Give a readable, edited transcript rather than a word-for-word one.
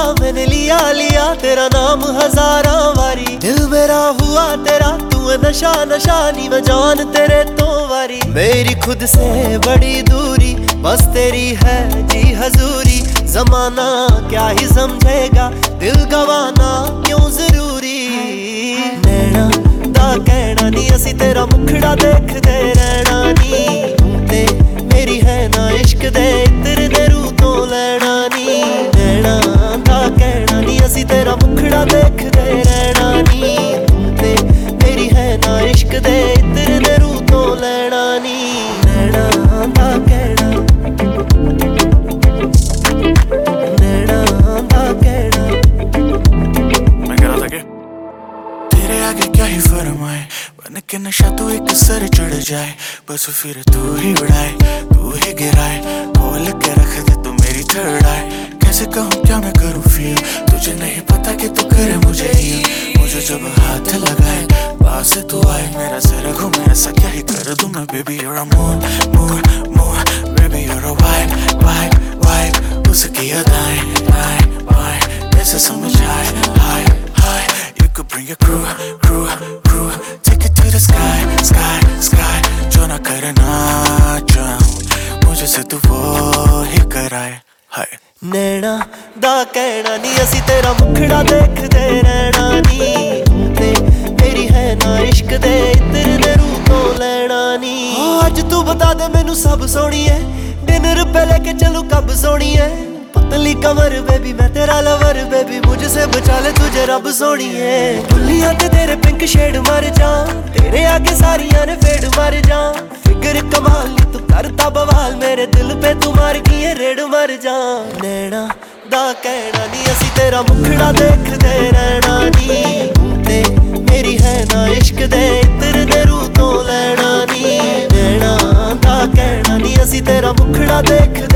मैंने लिया लिया तेरा नाम हजारा वारी। दिल मेरा हुआ तेरा तू नशा नशा नी मैं जान तेरे तो वारी। मेरी खुद से बड़ी दूरी बस तेरी है जी हजूरी। जमाना क्या ही समझेगा दिल गवाना क्यों जरूरी। नैना दा कहना नी असी तेरा मुखड़ा देखदे रहना नी। ते मेरी है ना इश्क दे इत्र दे रूह तो लैना नी। नैना दा कहना नी असी तेरा मुखड़ा देखदे रहना नी। ते मेरी है ना इश्क दे इत्र दे रूह तो लैना नी। नैना दा कहना नैना दा कहना। मैं कह रहा था कि तेरे आगे क्या ही फरमाए बन के नशा तो एक सर चढ़ जाए। बस फिर तू ही उड़ाए तू ही गिराए खोल के रख दे तू मेरी थर्ड आए। कैसे कहूँ क्या मैं करूँ फील तुझे नहीं पता कि तू करे मुझे ही। मुझे जब हाथ लगाए पास तू आए मेरा सर घूमे ऐसा क्या ही कर दूँ मैं। Baby you're a moon moon moon baby you're a vibe vibe vibe। उसकी अदाएं आए आए कैसे समझ आए हाय हाय। You could bring your crew crew crew take it to the sky sky sky। जो ना करना चाहूँ मुझे से तू वो ही कराए हाय। नैना दा कहना नी असी तेरा मुखड़ा देखदे रहना नी। ते मेरी है ना इश्क दे इत्र दे रूह तो लैना नी। अज तू बता दे मैनू सब सोनी है डिनर पे लेके चलूं कब सोनी है। पतली कमर बेबी मैं तेरा लवर बेबी मुझसे बचा ले तुझे रब सोनी है। बुलियां ते तेरे पिंक शेड मर जा तेरे आगे सारियां ने फेड मर जा। फिगर कमाल नी तू करता बवाल मेरे दिल पे तू मार किए रेड मर जा। नैना दा कहना नी असी तेरा मुखड़ा देखदे रहना नी। ते मेरी है ना इश्क दे इत्र दे रूह तो लैना नी। नैना दा कहना नी असी तेरा मुखड़ा देखदे